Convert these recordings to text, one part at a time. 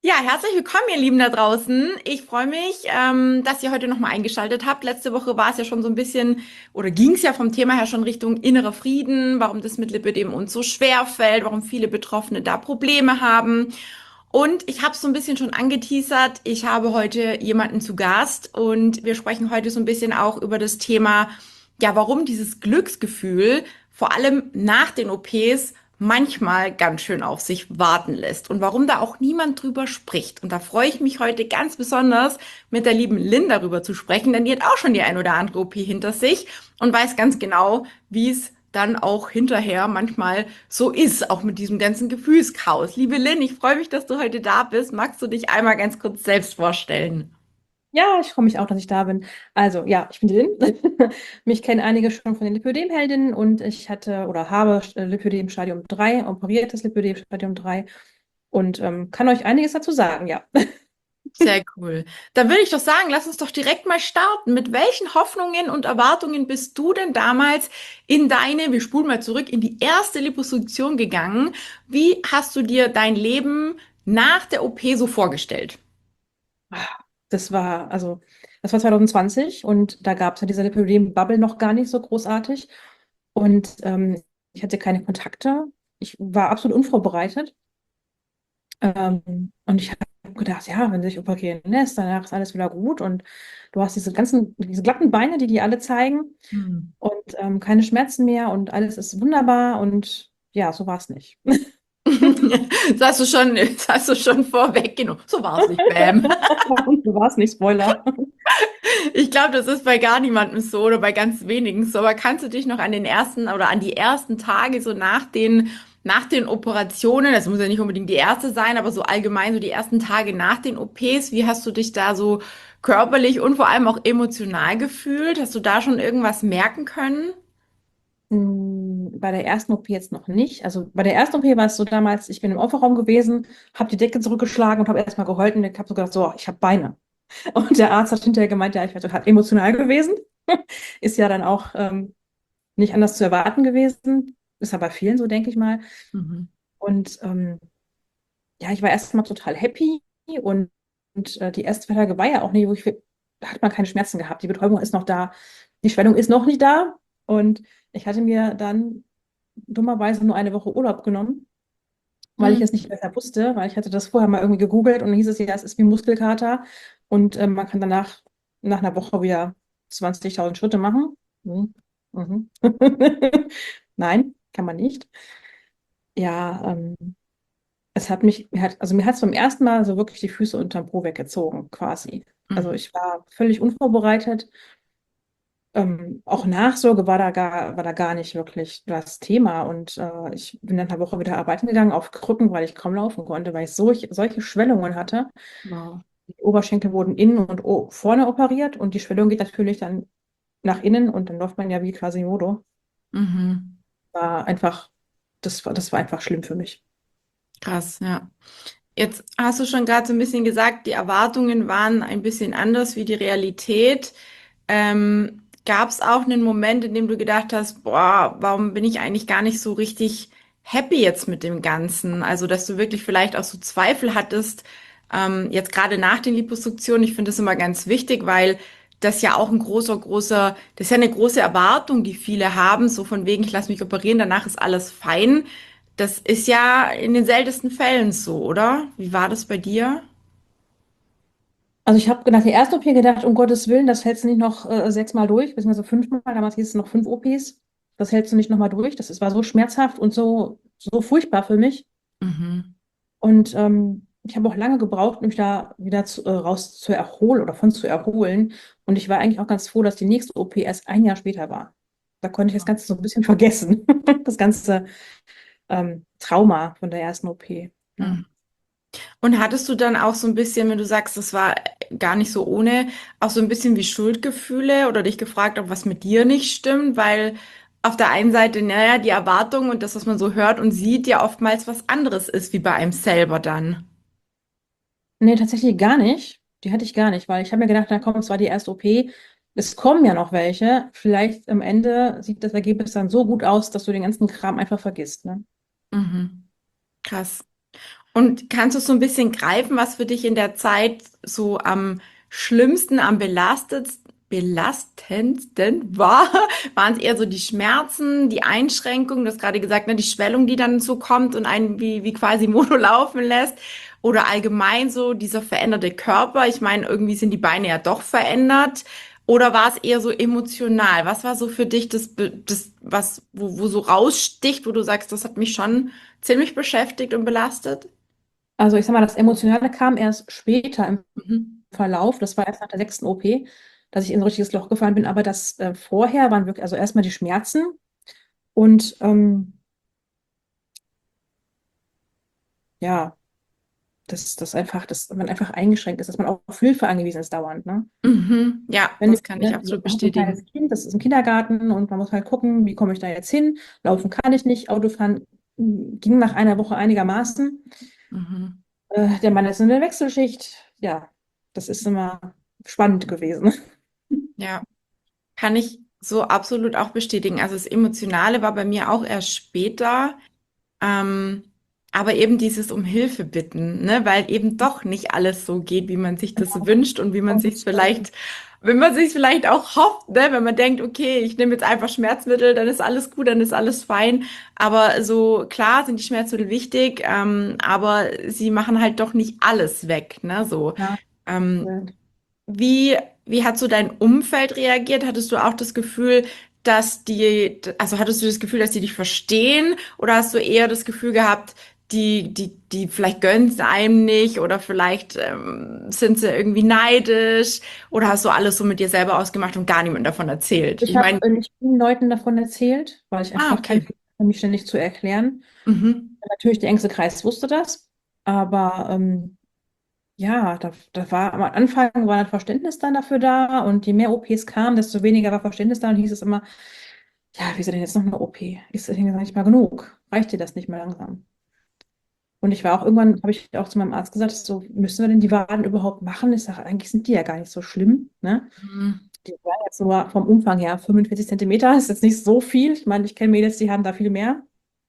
Ja, herzlich willkommen, ihr Lieben da draußen. Ich freue mich, dass ihr heute nochmal eingeschaltet habt. Letzte Woche war es ja schon so ein bisschen, oder ging es ja vom Thema her schon Richtung innerer Frieden, warum das mit Lipödem uns so schwer fällt, warum viele Betroffene da Probleme haben. Und ich habe es so ein bisschen schon angeteasert. Ich habe heute jemanden zu Gast und wir sprechen heute so ein bisschen auch über das Thema, ja, warum dieses Glücksgefühl vor allem nach den OPs manchmal ganz schön auf sich warten lässt und warum da auch niemand drüber spricht. Und da freue ich mich heute ganz besonders, mit der lieben Lynn darüber zu sprechen, denn die hat auch schon die ein oder andere OP hinter sich und weiß ganz genau, wie es dann auch hinterher manchmal so ist, auch mit diesem ganzen Gefühlschaos. Liebe Lynn, ich freue mich, dass du heute da bist. Magst du dich einmal ganz kurz selbst vorstellen? Ja, ich freue mich auch, dass ich da bin. Also, ja, ich bin die Lynn. Mich kennen einige schon von den Lipödem-Heldinnen und ich hatte oder habe Lipödem Stadium 3, operiertes Lipödem Stadium 3 und kann euch einiges dazu sagen, ja. Sehr cool. Dann würde ich doch sagen, lass uns doch direkt mal starten. Mit welchen Hoffnungen und Erwartungen bist du denn damals in wir spulen mal zurück, in die erste Liposuktion gegangen? Wie hast du dir dein Leben nach der OP so vorgestellt? Das war 2020 und da gab es ja diese Lipödem-Bubble noch gar nicht so großartig und ich hatte keine Kontakte. Ich war absolut unvorbereitet. Und ich habe gedacht, ja, wenn du dich operieren lässt, danach ist alles wieder gut. Und du hast diese glatten Beine, die alle zeigen Hm. und keine Schmerzen mehr und alles ist wunderbar. Und ja, so war es nicht. Das hast du schon vorweggenommen. So war es nicht, Bam. So war es nicht, Spoiler. Ich glaube, das ist bei gar niemandem so oder bei ganz wenigen so. Aber kannst du dich noch an den ersten oder an die ersten Tage so nach den Operationen, das muss ja nicht unbedingt die erste sein, aber so allgemein so die ersten Tage nach den OPs, wie hast du dich da so körperlich und vor allem auch emotional gefühlt? Hast du da schon irgendwas merken können? Bei der ersten OP jetzt noch nicht. Also bei der ersten OP war es so damals, ich bin im Aufwachraum gewesen, habe die Decke zurückgeschlagen und habe erstmal geheult und ich habe so gedacht, so, ich habe Beine. Und der Arzt hat hinterher gemeint, ja, ich wäre total emotional gewesen. Ist ja dann auch nicht anders zu erwarten gewesen. Ist ja bei vielen so, denke ich mal. Mhm. Und ja, ich war erstmal total happy und die ersten 2 Tage war ja auch nicht, da hat man keine Schmerzen gehabt. Die Betäubung ist noch da, die Schwellung ist noch nicht da. Und ich hatte mir dann dummerweise nur eine Woche Urlaub genommen, weil ich es nicht besser wusste, weil ich hatte das vorher mal irgendwie gegoogelt und dann hieß es ja, es ist wie Muskelkater und man kann danach nach einer Woche wieder 20.000 Schritte machen. Mhm. Mhm. Nein, kann man nicht. Ja, mir hat es beim ersten Mal so wirklich die Füße unterm Po weggezogen, quasi. Also Mhm. ich war völlig unvorbereitet. Auch Nachsorge war da gar nicht wirklich das Thema. Und ich bin nach einer Woche wieder arbeiten gegangen auf Krücken, weil ich kaum laufen konnte, weil ich solche Schwellungen hatte. Wow. Die Oberschenkel wurden innen und vorne operiert und die Schwellung geht natürlich dann nach innen und dann läuft man ja wie Quasimodo. Mhm. War einfach, das war einfach schlimm für mich. Krass, ja. Jetzt hast du schon gerade so ein bisschen gesagt, die Erwartungen waren ein bisschen anders wie die Realität. Gab es auch einen Moment, in dem du gedacht hast, boah, warum bin ich eigentlich gar nicht so richtig happy jetzt mit dem Ganzen? Also, dass du wirklich vielleicht auch so Zweifel hattest, jetzt gerade nach den Liposuktionen. Ich finde das immer ganz wichtig, weil das ja auch das ist ja eine große Erwartung, die viele haben, so von wegen, ich lasse mich operieren, danach ist alles fein. Das ist ja in den seltensten Fällen so, oder? Wie war das bei dir? Also ich habe nach der ersten OP gedacht, um Gottes Willen, das hältst du nicht noch 6-mal durch, beziehungsweise 5-mal, damals hieß es noch 5 OPs. Das hältst du nicht nochmal durch. War so schmerzhaft und so furchtbar für mich. Mhm. Und ich habe auch lange gebraucht, um mich da wieder raus zu erholen oder von zu erholen. Und ich war eigentlich auch ganz froh, dass die nächste OP erst ein Jahr später war. Da konnte ich das Ganze so ein bisschen vergessen. Das ganze Trauma von der ersten OP. Ja. Mhm. Und hattest du dann auch so ein bisschen, wenn du sagst, das war gar nicht so ohne, auch so ein bisschen wie Schuldgefühle oder dich gefragt, ob was mit dir nicht stimmt? Weil auf der einen Seite, naja, die Erwartung und das, was man so hört und sieht, ja oftmals was anderes ist wie bei einem selber dann. Nee, tatsächlich gar nicht. Die hatte ich gar nicht, weil ich habe mir gedacht, na komm, es war die erste OP. Es kommen ja noch welche. Vielleicht am Ende sieht das Ergebnis dann so gut aus, dass du den ganzen Kram einfach vergisst, ne? Mhm. Krass. Und kannst du so ein bisschen greifen, was für dich in der Zeit so am schlimmsten, am belastendsten war? Waren es eher so die Schmerzen, die Einschränkungen? Du hast gerade gesagt, ne, die Schwellung, die dann so kommt und einen wie quasi Mono laufen lässt? Oder allgemein so dieser veränderte Körper? Ich meine, irgendwie sind die Beine ja doch verändert. Oder war es eher so emotional? Was war so für dich wo so raussticht, wo du sagst, das hat mich schon ziemlich beschäftigt und belastet? Also ich sag mal, das Emotionale kam erst später im Mhm. Verlauf. Das war erst nach der 6. OP, dass ich in ein richtiges Loch gefallen bin. Aber das vorher waren wirklich, also erstmal die Schmerzen und ja, dass man einfach eingeschränkt ist, dass man auf Hilfe angewiesen ist dauernd, ne? Mhm. Ja, Wenn das ich, kann ich ne, also absolut man hat ein kleines bestätigen. Kind, das ist im Kindergarten und man muss halt gucken, wie komme ich da jetzt hin? Laufen kann ich nicht, Autofahren ging nach einer Woche einigermaßen. Mhm. Der Mann ist in der Wechselschicht. Ja, das ist immer spannend gewesen. Ja, kann ich so absolut auch bestätigen. Also das Emotionale war bei mir auch erst später. Ähm, aber eben dieses um Hilfe bitten, ne? Weil eben doch nicht alles so geht, wie man sich das wünscht und wie man sich vielleicht, wenn man sich vielleicht auch hofft, ne? Wenn man denkt, okay, ich nehme jetzt einfach Schmerzmittel, dann ist alles gut, dann ist alles fein. Aber so klar sind die Schmerzmittel wichtig, aber sie machen halt doch nicht alles weg, ne? So. Ja, Ähm, wie, wie hat so dein Umfeld reagiert? Hattest du auch das Gefühl, also hattest du das Gefühl, dass die dich verstehen? Oder hast du eher das Gefühl gehabt, die vielleicht gönnen es einem nicht oder vielleicht sind sie irgendwie neidisch? Oder hast du alles so mit dir selber ausgemacht und gar niemandem davon erzählt? ich Ich habe meine, nicht vielen Leuten davon erzählt, weil ich einfach kein okay. Problem habe, mich ständig zu erklären. Mhm. Natürlich, der engste Kreis wusste das, aber ja, da war am Anfang war ein Verständnis dann dafür da und je mehr OPs kamen, desto weniger war Verständnis da und hieß es immer, ja, wieso denn jetzt noch eine OP? Ist das nicht mal genug? Reicht dir das nicht mehr langsam? Und ich war auch irgendwann, habe ich auch zu meinem Arzt gesagt, so, müssen wir denn die Waden überhaupt machen? Ich sage, eigentlich sind die ja gar nicht so schlimm, ne? Mhm. Die waren jetzt nur vom Umfang her 45 Zentimeter, ist jetzt nicht so viel. Ich meine, ich kenne Mädels, die haben da viel mehr.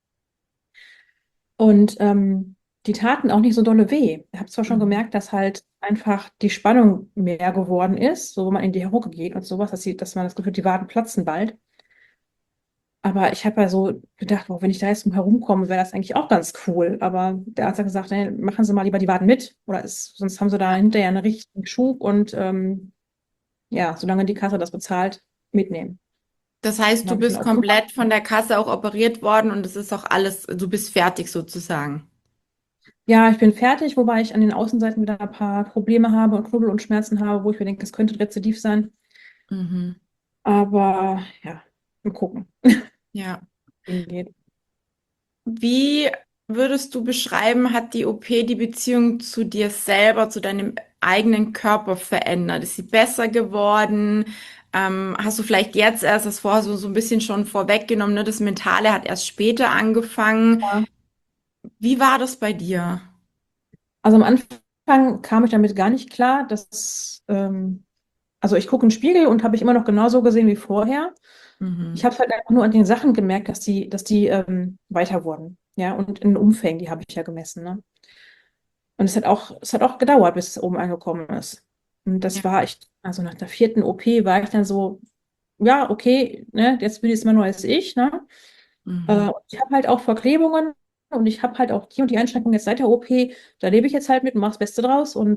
Und die taten auch nicht so dolle weh. Ich habe zwar schon Mhm. gemerkt, dass halt einfach die Spannung mehr geworden ist, so wenn man in die Hucke geht und sowas, dass man das Gefühl hat, die Waden platzen bald. Aber ich habe ja so gedacht, oh, wenn ich da jetzt drum herumkomme, wäre das eigentlich auch ganz cool. Aber der Arzt hat gesagt, nee, machen Sie mal lieber die Waden mit, sonst haben Sie da Ja. hinterher einen richtigen Schub und ja, solange die Kasse das bezahlt, mitnehmen. Das heißt, Dann du habe ich den bist auch gemacht. komplett von der Kasse auch operiert worden und es ist auch alles, du bist fertig sozusagen. Ja, ich bin fertig, wobei ich an den Außenseiten wieder ein paar Probleme habe und Knubbel und Schmerzen habe, wo ich mir denke, es könnte Rezidiv sein. Mhm. Aber ja, mal gucken, Ja. wie es geht. Wie würdest du beschreiben, hat die OP die Beziehung zu dir selber, zu deinem eigenen Körper verändert? Ist sie besser geworden? Hast du vielleicht jetzt erst das vorher so ein bisschen schon vorweggenommen, ne? Das Mentale hat erst später angefangen. Ja. Wie war das bei dir? Also am Anfang kam ich damit gar nicht klar, also ich gucke in den Spiegel und habe mich immer noch genauso gesehen wie vorher. Ich Mhm. habe halt einfach nur an den Sachen gemerkt, dass die weiter wurden. Ja, und in den Umfängen, die habe ich ja gemessen, ne? Und es hat auch gedauert, bis es oben angekommen ist. Und das Ja. war echt, also nach der 4. OP war ich dann so, ja, okay, ne, jetzt bin ich immer nur als ich, ne? Mhm. Und ich habe halt auch Verklebungen und ich habe halt auch die und die Einschränkungen jetzt seit der OP. Da lebe ich jetzt halt mit und mache das Beste draus. Und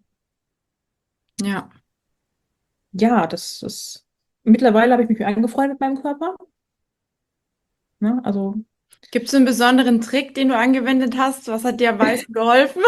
Ja. ja, das ist. Mittlerweile habe ich mich angefreundet mit meinem Körper. Ne? Also, Gibt es einen besonderen Trick, den du angewendet hast? Was hat dir am meisten geholfen?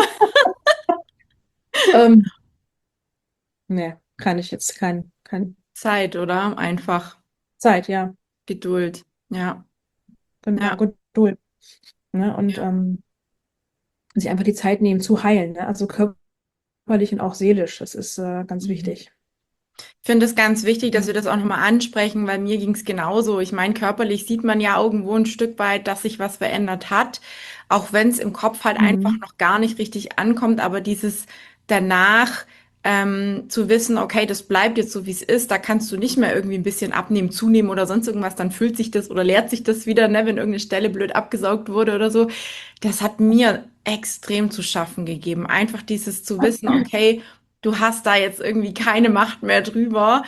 ähm, ne, kann ich jetzt kein Zeit, oder? Einfach Zeit, ja. Geduld. Ja. Genau, Ja. Geduld. Ne? Und Ja. sich einfach die Zeit nehmen zu heilen. Ne? Also körperlich und auch seelisch. Das ist ganz Mhm. wichtig. Ich finde es ganz wichtig, dass Ja. wir das auch nochmal ansprechen, weil mir ging es genauso. Ich meine, körperlich sieht man ja irgendwo ein Stück weit, dass sich was verändert hat, auch wenn es im Kopf halt einfach Mhm. noch gar nicht richtig ankommt. Aber dieses danach zu wissen, okay, das bleibt jetzt so, wie es ist, da kannst du nicht mehr irgendwie ein bisschen abnehmen, zunehmen oder sonst irgendwas, dann füllt sich das oder leert sich das wieder, ne, wenn irgendeine Stelle blöd abgesaugt wurde oder so. Das hat mir extrem zu schaffen gegeben. Einfach dieses zu wissen, okay, du hast da jetzt irgendwie keine Macht mehr drüber.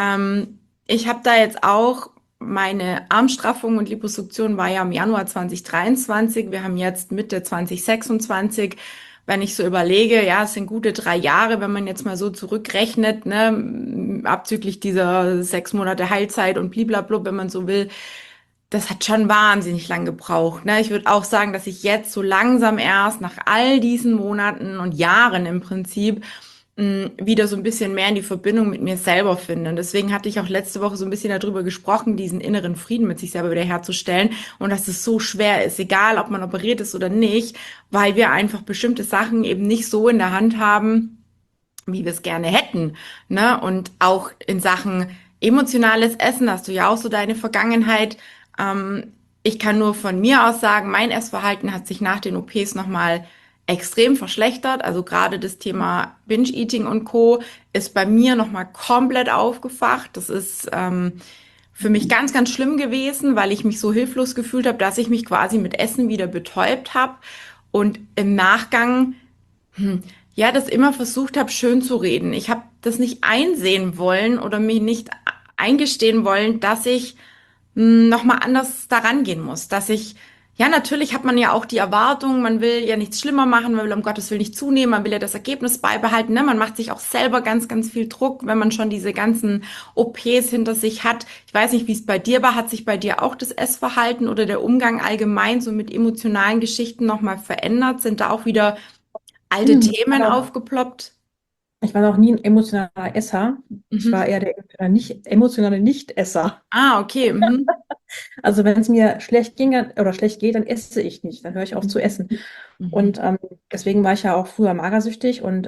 Ich habe da jetzt auch meine Armstraffung und Liposuktion war ja im Januar 2023. Wir haben jetzt Mitte 2026. Wenn ich so überlege, ja, es sind gute 3 Jahre, wenn man jetzt mal so zurückrechnet, ne, abzüglich dieser 6 Monate Heilzeit und bliblablub, wenn man so will, das hat schon wahnsinnig lang gebraucht. Ne? Ich würde auch sagen, dass ich jetzt so langsam erst nach all diesen Monaten und Jahren im Prinzip wieder so ein bisschen mehr in die Verbindung mit mir selber finde. Und deswegen hatte ich auch letzte Woche so ein bisschen darüber gesprochen, diesen inneren Frieden mit sich selber wieder herzustellen und dass es so schwer ist, egal ob man operiert ist oder nicht, weil wir einfach bestimmte Sachen eben nicht so in der Hand haben, wie wir es gerne hätten. Ne? Und auch in Sachen emotionales Essen hast du ja auch so deine Vergangenheit. Ich kann nur von mir aus sagen, mein Essverhalten hat sich nach den OPs nochmal extrem verschlechtert. Also gerade das Thema Binge-Eating und Co. ist bei mir nochmal komplett aufgefacht. Das ist für mich ganz, ganz schlimm gewesen, weil ich mich so hilflos gefühlt habe, dass ich mich quasi mit Essen wieder betäubt habe. Und im Nachgang ja, das immer versucht habe, schön zu reden. Ich habe das nicht einsehen wollen oder mir nicht eingestehen wollen, dass ich nochmal anders daran gehen muss. Dass ich, ja, natürlich hat man ja auch die Erwartung, man will ja nichts schlimmer machen, man will um Gottes Willen nicht zunehmen, man will ja das Ergebnis beibehalten. Ne? Man macht sich auch selber ganz, ganz viel Druck, wenn man schon diese ganzen OPs hinter sich hat. Ich weiß nicht, wie es bei dir war. Hat sich bei dir auch das Essverhalten oder der Umgang allgemein so mit emotionalen Geschichten nochmal verändert? Sind da auch wieder alte Ich war Themen noch, aufgeploppt? ich war noch nie ein emotionaler Esser. Ich war Mhm. eher der nicht, emotionale Nicht-Esser. Ah, okay. Mhm. Also wenn es mir schlecht ging oder schlecht geht, dann esse ich nicht. Dann höre ich auf zu Mhm. essen. Und Mhm. deswegen war ich ja auch früher magersüchtig und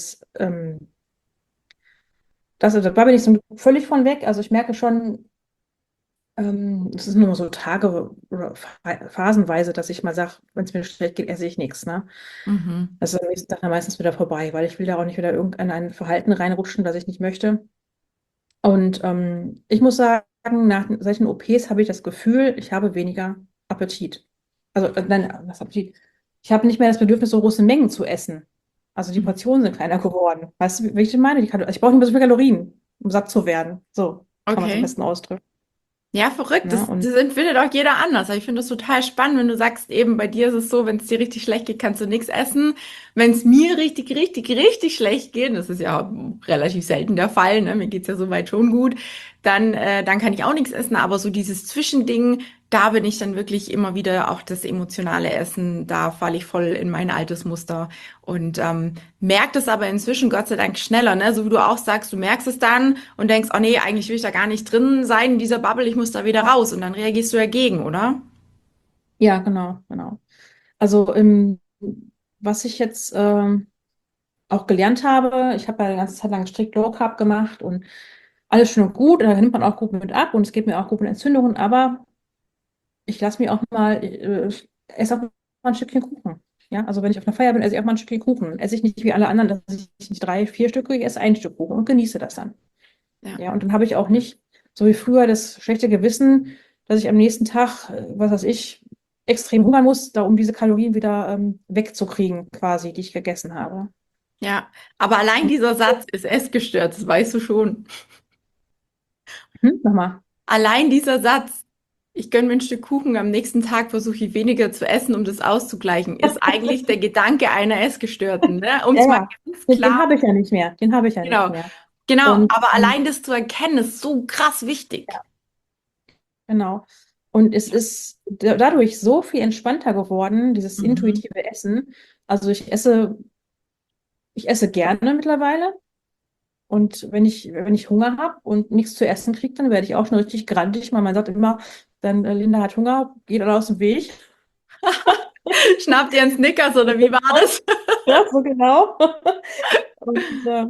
da bin ich so völlig von weg. Also ich merke schon, es ist nur mal so Tage oder phasenweise, dass ich mal sage, wenn es mir schlecht geht, esse ich nichts. Ne? Mhm. Das ist am nächsten Tag dann meistens wieder vorbei, weil ich will da auch nicht wieder irgendein Verhalten reinrutschen, das ich nicht möchte. Und ich muss sagen, nach solchen OPs habe ich das Gefühl, ich habe weniger Appetit. Also, nein, was Appetit? Ich habe nicht mehr das Bedürfnis, so große Mengen zu essen. Also die Mhm. Portionen sind kleiner geworden. Weißt du, wie ich das meine? Also ich brauche nicht mehr so viele Kalorien, um satt zu werden. So kann man es am Okay. besten ausdrücken. Ja, verrückt. Ne? Und Das empfindet auch jeder anders. Aber ich finde das total spannend, wenn du sagst, eben bei dir ist es so, wenn es dir richtig schlecht geht, kannst du nichts essen. Wenn es mir richtig, richtig, richtig schlecht geht, das ist ja relativ selten der Fall, ne? Mir geht's ja soweit schon gut, dann kann ich auch nichts essen. Aber so dieses Zwischending, da bin ich dann wirklich immer wieder auch das emotionale Essen, da falle ich voll in mein altes Muster und merkt es aber inzwischen Gott sei Dank schneller, ne? So wie du auch sagst, du merkst es dann und denkst, oh nee, eigentlich will ich da gar nicht drin sein in dieser Bubble, ich muss da wieder raus und dann reagierst du dagegen, oder? ja, genau, genau. Also was ich jetzt auch gelernt habe, ich habe ja eine ganze Zeit lang strikt Low Carb gemacht und alles schön und gut, und da nimmt man auch gut mit ab und es geht mir auch gut mit Entzündungen, aber ich lasse mir auch mal, ich esse auch mal ein Stückchen Kuchen. Ja, also wenn ich auf einer Feier bin, esse ich auch mal ein Stückchen Kuchen. Esse ich nicht wie alle anderen, dass ich nicht 3, 4 Stücke, ich esse ein Stück Kuchen und genieße das dann. Ja. Ja, und dann habe ich auch nicht, so wie früher, das schlechte Gewissen, dass ich am nächsten Tag, was weiß ich, extrem hungern muss, da um diese Kalorien wieder wegzukriegen, quasi, die ich gegessen habe. Ja, aber allein dieser Satz ist essgestört, das weißt du schon. Nochmal. Allein dieser Satz, ich gönne mir ein Stück Kuchen, am nächsten Tag versuche ich weniger zu essen, um das auszugleichen, ist eigentlich der Gedanke einer Essgestörten, ne? Um Ja, es mal ja. ganz Den klar, habe ich ja nicht mehr. Den habe ich ja nicht genau, mehr. genau, Und aber allein das zu erkennen, ist so krass wichtig. genau. Und es ist dadurch so viel entspannter geworden, dieses Mhm. intuitive Essen. Also ich esse gerne mittlerweile. Und wenn ich Hunger habe und nichts zu essen kriege, dann werde ich auch schon richtig grantig. Man sagt immer, dann Linda hat Hunger, geht alle aus dem Weg. Schnappt ihr einen Snickers oder wie war das? Ja, so genau. Und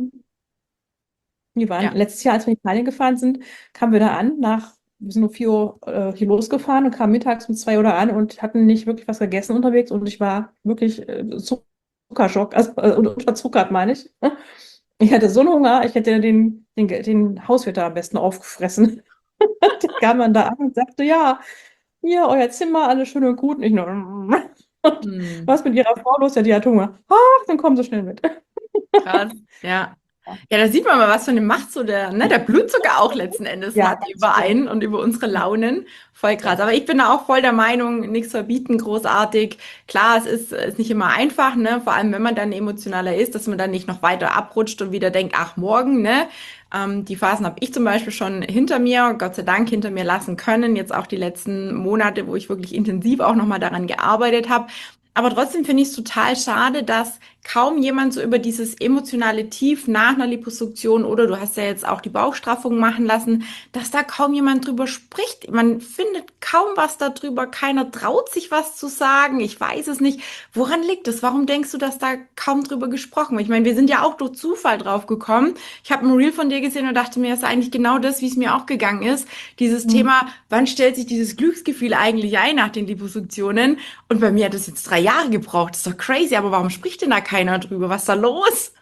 wir waren Ja, letztes Jahr, als wir in Italien gefahren sind, kamen wir da an, wir sind um 4 Uhr hier losgefahren und kamen mittags um 2 Uhr da an und hatten nicht wirklich was gegessen unterwegs und ich war wirklich Zuckerschock, also unterzuckert, meine ich. Ich hatte so einen Hunger, ich hätte den Hauswirt da am besten aufgefressen. Der kam dann da an und sagte, ja, hier, euer Zimmer, alles schön und gut. Und ich nur, Und Hm. was mit ihrer Frau los? Ja, die hat Hunger. Ach, dann kommen sie schnell mit. Krass, ja. Ja, da sieht man mal, was für eine Macht so der Blutzucker auch letzten Endes Ja, hat ganz über schlimm. einen und über unsere Launen. Voll krass. Ja. Aber ich bin da auch voll der Meinung, nichts verbieten, großartig. Klar, ist nicht immer einfach, ne? Vor allem, wenn man dann emotionaler ist, dass man dann nicht noch weiter abrutscht und wieder denkt, ach, morgen, ne? Die Phasen habe ich zum Beispiel schon hinter mir, Gott sei Dank hinter mir lassen können. Jetzt auch die letzten Monate, wo ich wirklich intensiv auch nochmal daran gearbeitet habe. Aber trotzdem finde ich es total schade, dass kaum jemand so über dieses emotionale Tief nach einer Liposuktion oder du hast ja jetzt auch die Bauchstraffung machen lassen, dass da kaum jemand drüber spricht. Man findet kaum was darüber. Keiner traut sich was zu sagen. Ich weiß es nicht. Woran liegt es? Warum denkst du, dass da kaum drüber gesprochen wird? Ich meine, wir sind ja auch durch Zufall drauf gekommen. Ich habe ein Reel von dir gesehen und dachte mir, das ist eigentlich genau das, wie es mir auch gegangen ist. Dieses Hm. Thema, wann stellt sich dieses Glücksgefühl eigentlich ein nach den Liposuktionen? Und bei mir hat es jetzt 3 Jahre gebraucht. Das ist doch crazy. Aber warum spricht denn da keiner drüber? Was ist da los?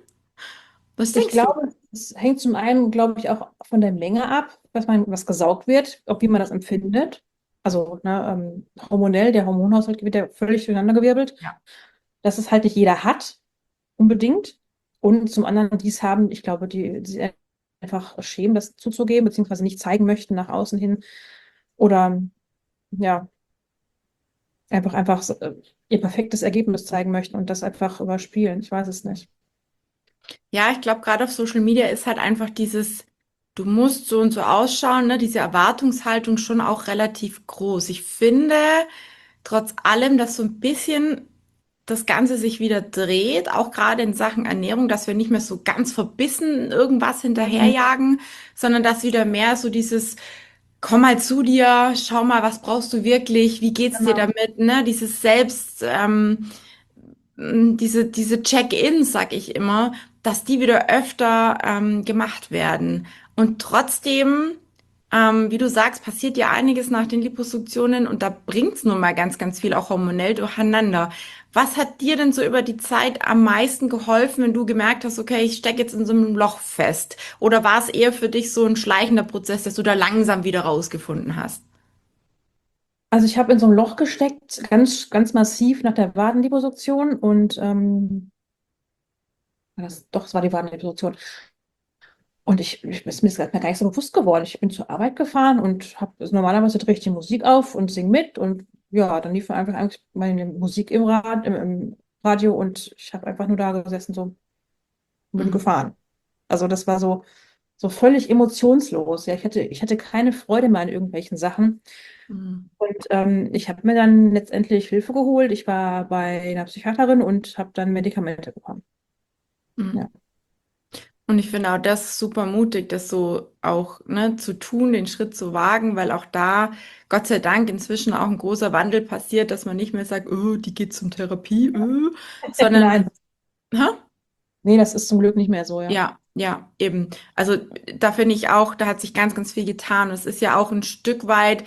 Was Ich denkst du? glaube, es hängt zum einen, glaube ich, auch von der Menge ab, was gesaugt wird, ob wie man das empfindet. Also ne, hormonell, der Hormonhaushalt wird ja völlig durcheinandergewirbelt. Ja. Dass es halt nicht jeder hat, unbedingt. Und zum anderen, die es haben, ich glaube, die sich einfach schämen, das zuzugeben, beziehungsweise nicht zeigen möchten nach außen hin. Oder ja, einfach so, ihr perfektes Ergebnis zeigen möchten und das einfach überspielen. Ich weiß es nicht. Ja, ich glaube, gerade auf Social Media ist halt einfach dieses, du musst so und so ausschauen, ne, diese Erwartungshaltung schon auch relativ groß. Ich finde trotz allem, dass so ein bisschen das Ganze sich wieder dreht, auch gerade in Sachen Ernährung, dass wir nicht mehr so ganz verbissen irgendwas Mhm. hinterherjagen, sondern dass wieder mehr so dieses, komm mal zu dir, schau mal, was brauchst du wirklich, wie geht's dir Genau. damit, ne, dieses Selbst, diese Check-ins, sag ich immer, dass die wieder öfter gemacht werden. Und trotzdem, wie du sagst, passiert ja einiges nach den Liposuktionen und da bringt's nun mal ganz, ganz viel auch hormonell durcheinander. Was hat dir denn so über die Zeit am meisten geholfen, wenn du gemerkt hast, okay, ich stecke jetzt in so einem Loch fest? Oder war es eher für dich so ein schleichender Prozess, dass du da langsam wieder rausgefunden hast? Also ich habe in so einem Loch gesteckt, ganz, ganz massiv nach der Wadenliposuktion und es war die Wadenliposuktion. Und ist mir gar nicht so bewusst geworden. Ich bin zur Arbeit gefahren und habe normalerweise drehe ich die Musik auf und sing mit und ja, dann lief einfach eigentlich meine Musik im Radio und ich habe einfach nur da gesessen so und bin Mhm. gefahren. Also das war so völlig emotionslos. Ja, ich hatte keine Freude mehr an irgendwelchen Sachen. Mhm. Und ich habe mir dann letztendlich Hilfe geholt. Ich war bei einer Psychiaterin und habe dann Medikamente bekommen. Mhm. Ja. Und ich finde auch das super mutig, das so auch ne, zu tun, den Schritt zu wagen, weil auch da, Gott sei Dank, inzwischen auch ein großer Wandel passiert, dass man nicht mehr sagt, oh, die geht zum Therapie, sondern, Nein, ha? nee, das ist zum Glück nicht mehr so, ja. Ja, ja, eben. Also da finde ich auch, da hat sich ganz, ganz viel getan. Und es ist ja auch ein Stück weit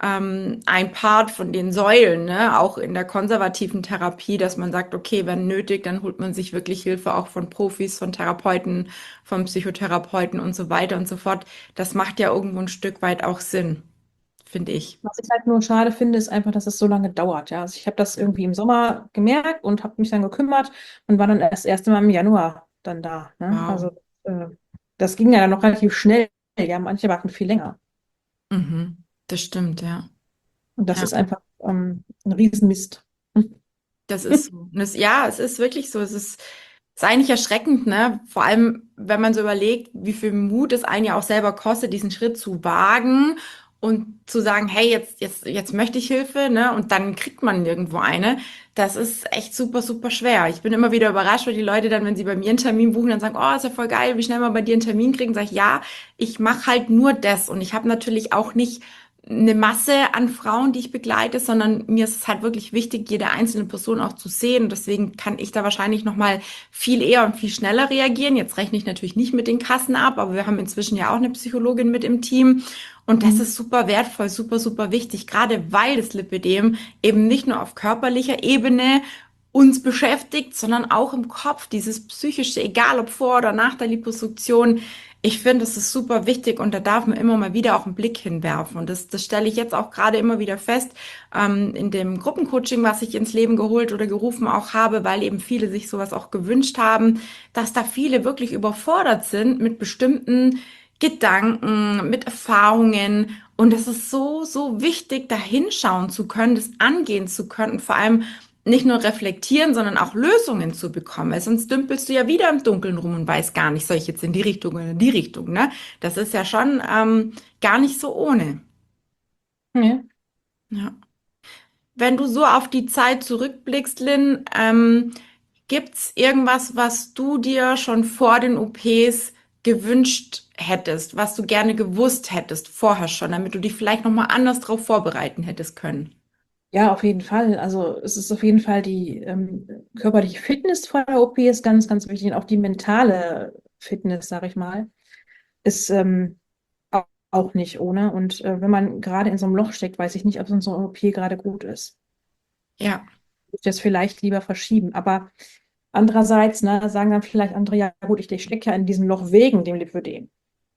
ein Part von den Säulen, ne? Auch in der konservativen Therapie, dass man sagt, okay, wenn nötig, dann holt man sich wirklich Hilfe auch von Profis, von Therapeuten, von Psychotherapeuten und so weiter und so fort. Das macht ja irgendwo ein Stück weit auch Sinn, finde ich. Was ich halt nur schade finde, ist einfach, dass es so lange dauert. Ja, also ich habe das irgendwie im Sommer gemerkt und habe mich dann gekümmert und war dann erst das erste Mal im Januar dann da. Ne? Wow. Also äh, das ging ja dann noch relativ schnell. Ja, manche warten viel länger. Mhm. Das stimmt, ja. Und das Ja. ist einfach ein Riesenmist. Das ist so. Und ja, es ist wirklich so. Es ist eigentlich erschreckend, ne? Vor allem, wenn man so überlegt, wie viel Mut es einen ja auch selber kostet, diesen Schritt zu wagen und zu sagen, hey, jetzt möchte ich Hilfe, ne? Und dann kriegt man nirgendwo eine. Das ist echt super, super schwer. Ich bin immer wieder überrascht, weil die Leute dann, wenn sie bei mir einen Termin buchen, dann sagen, oh, ist ja voll geil, wie schnell wir bei dir einen Termin kriegen. Sag ich, ja, ich mache halt nur das. Und ich habe natürlich auch nicht eine Masse an Frauen, die ich begleite, sondern mir ist es halt wirklich wichtig, jede einzelne Person auch zu sehen. Und deswegen kann ich da wahrscheinlich noch mal viel eher und viel schneller reagieren. Jetzt rechne ich natürlich nicht mit den Kassen ab, aber wir haben inzwischen ja auch eine Psychologin mit im Team. Und das Mhm. ist super wertvoll, super, super wichtig, gerade weil das Lipödem eben nicht nur auf körperlicher Ebene uns beschäftigt, sondern auch im Kopf, dieses psychische, egal ob vor oder nach der Liposuktion. Ich finde, das ist super wichtig und da darf man immer mal wieder auch einen Blick hinwerfen. Und das stelle ich jetzt auch gerade immer wieder fest, in dem Gruppencoaching, was ich ins Leben geholt oder gerufen auch habe, weil eben viele sich sowas auch gewünscht haben, dass da viele wirklich überfordert sind mit bestimmten Gedanken, mit Erfahrungen. Und es ist so, so wichtig, da hinschauen zu können, das angehen zu können und vor allem nicht nur reflektieren, sondern auch Lösungen zu bekommen. Weil sonst dümpelst du ja wieder im Dunkeln rum und weißt gar nicht, soll ich jetzt in die Richtung oder in die Richtung, ne? Das ist ja schon gar nicht so ohne. Ja. Ja. Wenn du so auf die Zeit zurückblickst, Lynn, gibt's irgendwas, was du dir schon vor den OPs gewünscht hättest, was du gerne gewusst hättest vorher schon, damit du dich vielleicht noch mal anders darauf vorbereiten hättest können? Ja, auf jeden Fall. Also es ist auf jeden Fall die körperliche Fitness vor der OP ist ganz, ganz wichtig und auch die mentale Fitness, sage ich mal, ist auch nicht ohne. Und wenn man gerade in so einem Loch steckt, weiß ich nicht, ob so eine OP gerade gut ist. Ja. Ich würde das vielleicht lieber verschieben. Aber andererseits, ne, sagen dann vielleicht andere, ja gut, ich stecke ja in diesem Loch wegen dem Lipödem.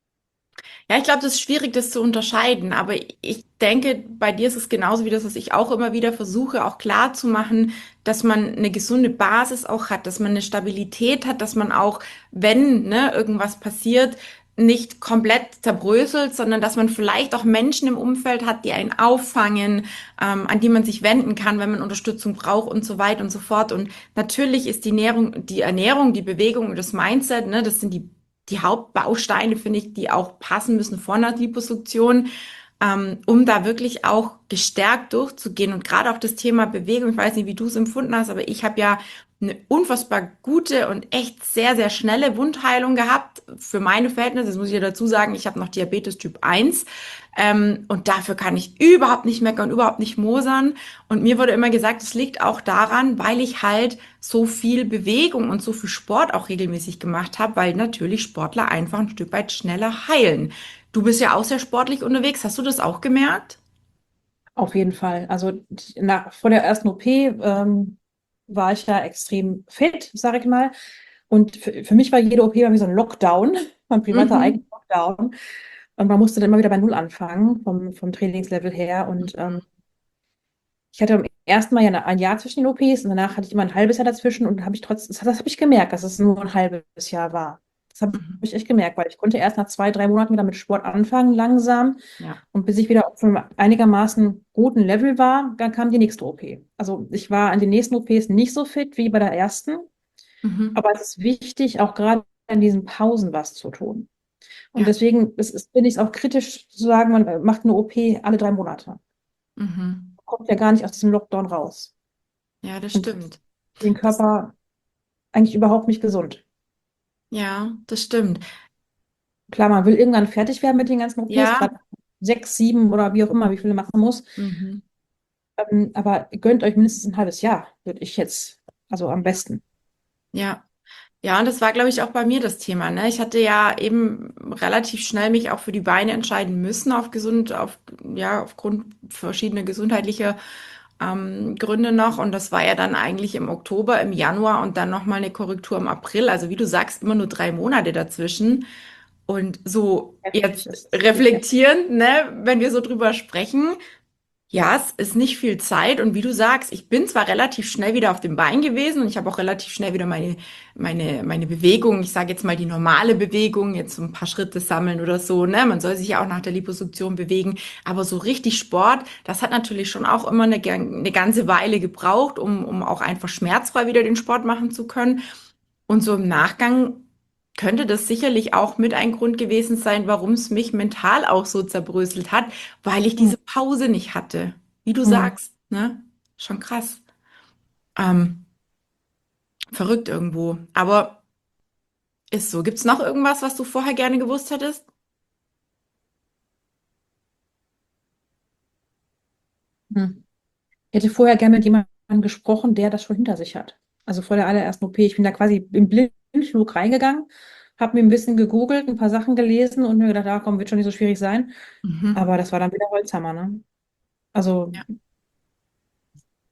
Ja, ich glaube, das ist schwierig, das zu unterscheiden. Aber ich denke, bei dir ist es genauso wie das, was ich auch immer wieder versuche, auch klar zu machen, dass man eine gesunde Basis auch hat, dass man eine Stabilität hat, dass man auch, wenn, ne, irgendwas passiert, nicht komplett zerbröselt, sondern dass man vielleicht auch Menschen im Umfeld hat, die einen auffangen, an die man sich wenden kann, wenn man Unterstützung braucht und so weiter und so fort. Und natürlich ist die Ernährung, die Bewegung und das Mindset, ne, das sind die Hauptbausteine, finde ich, die auch passen müssen vor einer Liposuktion, um da wirklich auch gestärkt durchzugehen. Und gerade auch das Thema Bewegung, ich weiß nicht, wie du es empfunden hast, aber ich habe ja eine unfassbar gute und echt sehr, sehr schnelle Wundheilung gehabt. Für meine Verhältnisse, das muss ich ja dazu sagen, ich habe noch Diabetes Typ 1 und dafür kann ich überhaupt nicht meckern, überhaupt nicht mosern. Und mir wurde immer gesagt, es liegt auch daran, weil ich halt so viel Bewegung und so viel Sport auch regelmäßig gemacht habe, weil natürlich Sportler einfach ein Stück weit schneller heilen. Du bist ja auch sehr sportlich unterwegs. Hast du das auch gemerkt? Auf jeden Fall. Also vor der ersten OP war ich ja extrem fit, sage ich mal. Und für mich war jede OP war wie so ein Lockdown, mein privater eigener Mhm. Lockdown. Und man musste dann immer wieder bei Null anfangen, vom Trainingslevel her. Und ich hatte im ersten Mal ja ein Jahr zwischen den OPs und danach hatte ich immer ein halbes Jahr dazwischen und habe ich das habe ich gemerkt, dass es nur ein halbes Jahr war. Das habe Mhm. ich echt gemerkt, weil ich konnte erst nach 2, 3 Monaten wieder mit Sport anfangen, langsam. Ja. Und bis ich wieder auf einem einigermaßen guten Level war, dann kam die nächste OP. Also ich war an den nächsten OPs nicht so fit wie bei der ersten, Mhm. aber es ist wichtig, auch gerade in diesen Pausen was zu tun. Und Ja. deswegen finde ich es auch kritisch zu sagen, man macht eine OP alle 3 Monate. Mhm. Man kommt ja gar nicht aus diesem Lockdown raus. Ja, das Und das ist stimmt. für den Das, Körper eigentlich überhaupt nicht gesund. ja, das stimmt. Klar, man will irgendwann fertig werden mit den ganzen OPs, Ja. gerade 6, 7 oder wie auch immer, wie viele man machen muss. Mhm. Aber gönnt euch mindestens ein halbes Jahr, würde ich jetzt, also am besten. Ja. Ja, und das war, glaube ich, auch bei mir das Thema, ne? Ich hatte ja eben relativ schnell mich auch für die Beine entscheiden müssen, ja, aufgrund verschiedener gesundheitlicher Gründe noch. Und das war ja dann eigentlich im Oktober, im Januar und dann nochmal eine Korrektur im April. Also wie du sagst, immer nur 3 Monate dazwischen. Und so Heftig jetzt ist es wirklich heftig. reflektierend, ne, wenn wir so drüber sprechen, ja, es ist nicht viel Zeit und wie du sagst, ich bin zwar relativ schnell wieder auf dem Bein gewesen und ich habe auch relativ schnell wieder meine Bewegung, ich sage jetzt mal die normale Bewegung, jetzt so ein paar Schritte sammeln oder so, ne? Man soll sich ja auch nach der Liposuktion bewegen, aber so richtig Sport, das hat natürlich schon auch immer eine ganze Weile gebraucht, um auch einfach schmerzfrei wieder den Sport machen zu können. Und so im Nachgang könnte das sicherlich auch mit ein Grund gewesen sein, warum es mich mental auch so zerbröselt hat, weil ich Hm. diese Pause nicht hatte. Wie du Hm. sagst, ne? Schon krass. Ähm, verrückt irgendwo. Aber ist so. Gibt's noch irgendwas, was du vorher gerne gewusst hättest? Hm. Ich hätte vorher gerne mit jemandem gesprochen, der das schon hinter sich hat. Also vor der allerersten OP. Ich bin da quasi im Blindflug reingegangen, habe mir ein bisschen gegoogelt, ein paar Sachen gelesen und mir gedacht, ah, komm, wird schon nicht so schwierig sein. Mhm. Aber das war dann wieder Holzhammer, ne? Also Ja.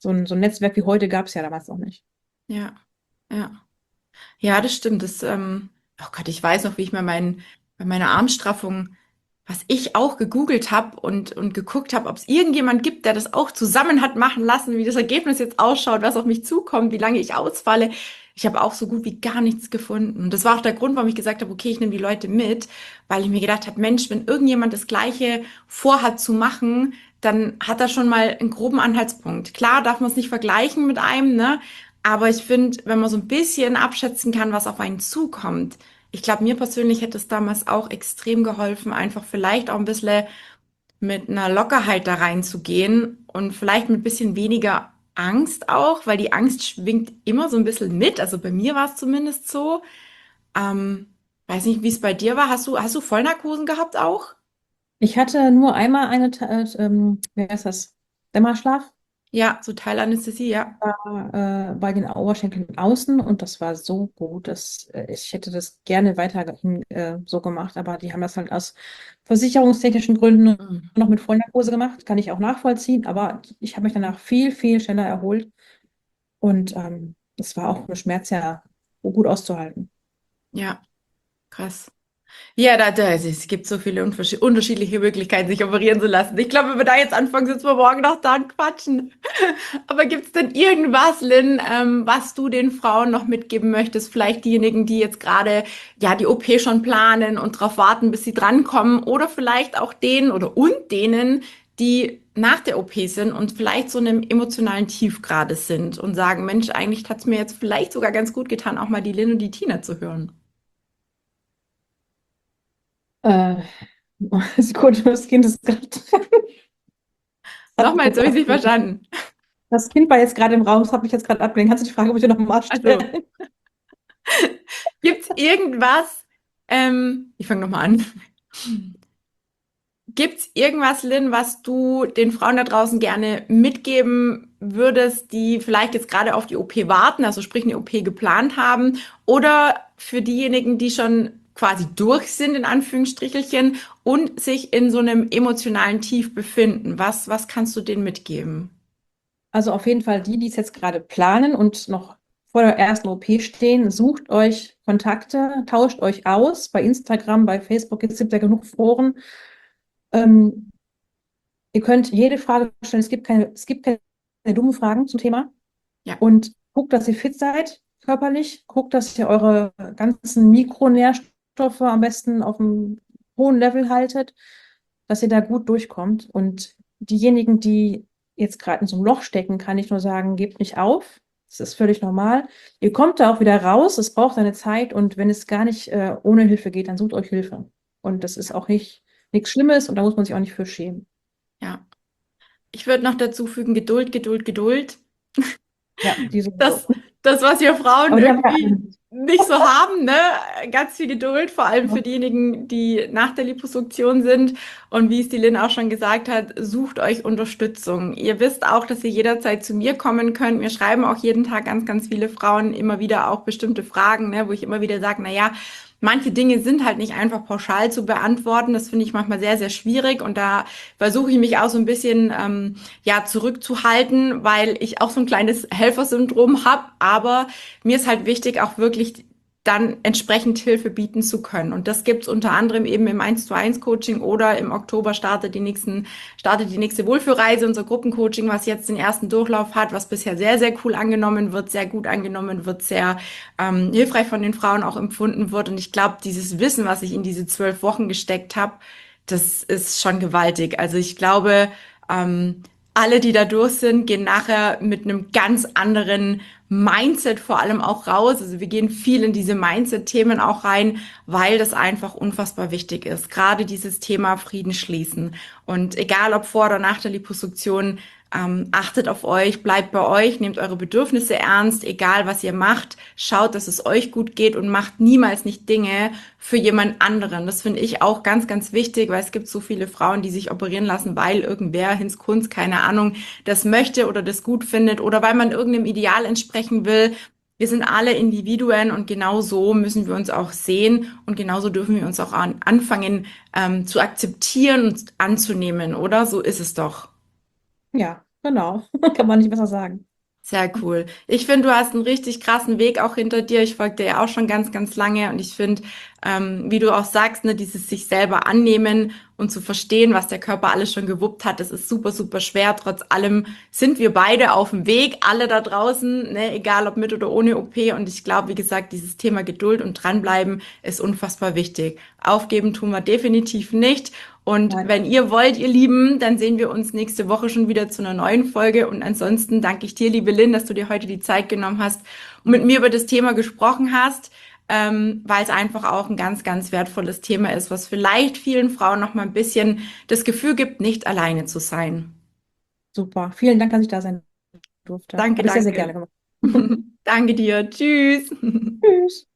so ein Netzwerk wie heute gab es ja damals noch nicht. Ja, ja. Ja, das stimmt. Oh Gott, ich weiß noch, wie ich bei meiner Armstraffung, was ich auch gegoogelt habe und geguckt habe, ob es irgendjemand gibt, der das auch zusammen hat machen lassen, wie das Ergebnis jetzt ausschaut, was auf mich zukommt, wie lange ich ausfalle. Ich habe auch so gut wie gar nichts gefunden. Und das war auch der Grund, warum ich gesagt habe, okay, ich nehme die Leute mit, weil ich mir gedacht habe, Mensch, wenn irgendjemand das Gleiche vorhat zu machen, dann hat er schon mal einen groben Anhaltspunkt. Klar, darf man es nicht vergleichen mit einem, ne? Aber ich finde, wenn man so ein bisschen abschätzen kann, was auf einen zukommt, ich glaube, mir persönlich hätte es damals auch extrem geholfen, einfach vielleicht auch ein bisschen mit einer Lockerheit da reinzugehen und vielleicht mit ein bisschen weniger Angst auch, weil die Angst schwingt immer so ein bisschen mit. Also bei mir war es zumindest so. Ähm, weiß nicht, wie es bei dir war. Hast du Vollnarkosen gehabt auch? Ich hatte nur einmal wie heißt das? Dämmerschlaf Ja, so Teilanästhesie, ja. bei den Oberschenkeln außen und das war so gut, dass ich hätte das gerne weiterhin so gemacht, aber die haben das halt aus versicherungstechnischen Gründen Mhm. noch mit Vollnarkose gemacht, kann ich auch nachvollziehen, aber ich habe mich danach viel, viel schneller erholt und es war auch mit Schmerz ja gut auszuhalten. Ja, krass. Ja, es gibt so viele unterschiedliche Möglichkeiten, sich operieren zu lassen. Ich glaube, wenn wir da jetzt anfangen, sitzen wir morgen noch da und quatschen. Aber gibt es denn irgendwas, Lynn, was du den Frauen noch mitgeben möchtest? Vielleicht diejenigen, die jetzt gerade ja die OP schon planen und darauf warten, bis sie drankommen, oder vielleicht auch denen und denen, die nach der OP sind und vielleicht so in einem emotionalen Tief gerade sind und sagen, Mensch, eigentlich hat es mir jetzt vielleicht sogar ganz gut getan, auch mal die Lynn und die Tina zu hören. Äh, Sekunde, das Kind ist gerade Nochmal, jetzt habe ich es nicht abgelenkt. verstanden. Das Kind war jetzt gerade im Raum, das hat mich jetzt gerade abgelenkt. Kannst du die Frage bitte nochmal Also, stellen? gibt's irgendwas, ich fange nochmal an. Gibt's irgendwas, Lynn, was du den Frauen da draußen gerne mitgeben würdest, die vielleicht jetzt gerade auf die OP warten, also sprich eine OP geplant haben, oder für diejenigen, die schon quasi durch sind, in Anführungsstrichelchen, und sich in so einem emotionalen Tief befinden? Was kannst du denen mitgeben? Also auf jeden Fall die, die es jetzt gerade planen und noch vor der ersten OP stehen, sucht euch Kontakte, tauscht euch aus bei Instagram, bei Facebook, es gibt ja genug Foren. Ähm, Ihr könnt jede Frage stellen, es gibt keine dummen Fragen zum Thema Ja, und guckt, dass ihr fit seid körperlich, guckt, dass ihr eure ganzen Mikronährstoffe am besten auf einem hohen Level haltet, dass ihr da gut durchkommt. Und diejenigen, die jetzt gerade in so einem Loch stecken, kann ich nur sagen, gebt nicht auf. Das ist völlig normal. Ihr kommt da auch wieder raus. Es braucht seine Zeit. Und wenn es gar nicht ohne Hilfe geht, dann sucht euch Hilfe. Und das ist auch nichts Schlimmes und da muss man sich auch nicht für schämen. ja. Ich würde noch dazu fügen, Geduld, Geduld, Geduld. Ja, die sowieso. Das, das, was wir Frauen Aber die haben wir irgendwie alle. nicht so haben, ne? Ganz viel Geduld, vor allem für diejenigen, die nach der Liposuktion sind. Und wie es die Lynn auch schon gesagt hat, sucht euch Unterstützung. Ihr wisst auch, dass ihr jederzeit zu mir kommen könnt. Mir schreiben auch jeden Tag ganz, ganz viele Frauen immer wieder auch bestimmte Fragen, ne? Wo ich immer wieder sage, na ja, manche Dinge sind halt nicht einfach pauschal zu beantworten. Das finde ich manchmal sehr, sehr schwierig. Und da versuche ich mich auch so ein bisschen ja, zurückzuhalten, weil ich auch so ein kleines Helfersyndrom habe. Aber mir ist halt wichtig, auch wirklich dann entsprechend Hilfe bieten zu können. Und das gibt's unter anderem eben im 1:1 Coaching oder im Oktober startet die nächste Wohlfühlreise, unser Gruppencoaching, was jetzt den ersten Durchlauf hat, was bisher sehr, sehr cool angenommen wird, sehr gut angenommen wird, sehr hilfreich von den Frauen auch empfunden wird. Und ich glaube, dieses Wissen, was ich in diese 12 Wochen gesteckt habe, das ist schon gewaltig. Also ich glaube, ähm, alle, die da durch sind, gehen nachher mit einem ganz anderen Mindset vor allem auch raus. Also wir gehen viel in diese Mindset-Themen auch rein, weil das einfach unfassbar wichtig ist. Gerade dieses Thema Frieden schließen. Und egal ob vor oder nach der Liposuktion, achtet auf euch, bleibt bei euch, nehmt eure Bedürfnisse ernst, egal was ihr macht, schaut, dass es euch gut geht und macht niemals nicht Dinge für jemand anderen. Das finde ich auch ganz, ganz wichtig, weil es gibt so viele Frauen, die sich operieren lassen, weil irgendwer, Hinz Kunz, keine Ahnung, das möchte oder das gut findet oder weil man irgendeinem Ideal entsprechen will. Wir sind alle Individuen und genau so müssen wir uns auch sehen und genauso dürfen wir uns auch anfangen zu akzeptieren und anzunehmen, oder? So ist es doch. Ja, Genau, kann man nicht besser sagen. Sehr cool. Ich finde, du hast einen richtig krassen Weg auch hinter dir. Ich folge dir ja auch schon ganz, ganz lange und ich finde, wie du auch sagst, ne, dieses sich selber annehmen und zu verstehen, was der Körper alles schon gewuppt hat, das ist super, super schwer. Trotz allem sind wir beide auf dem Weg, alle da draußen, ne, egal ob mit oder ohne OP. Und ich glaube, wie gesagt, dieses Thema Geduld und dranbleiben ist unfassbar wichtig. Aufgeben tun wir definitiv nicht. Und Nein, wenn ihr wollt, ihr Lieben, dann sehen wir uns nächste Woche schon wieder zu einer neuen Folge. Und ansonsten danke ich dir, liebe Lynn, dass du dir heute die Zeit genommen hast und mit mir über das Thema gesprochen hast, weil es einfach auch ein ganz, ganz wertvolles Thema ist, was vielleicht vielen Frauen noch mal ein bisschen das Gefühl gibt, nicht alleine zu sein. super. Vielen Dank, dass ich da sein durfte. Danke, Habe ich sehr, sehr danke. gerne gemacht. Danke dir. Tschüss. Tschüss.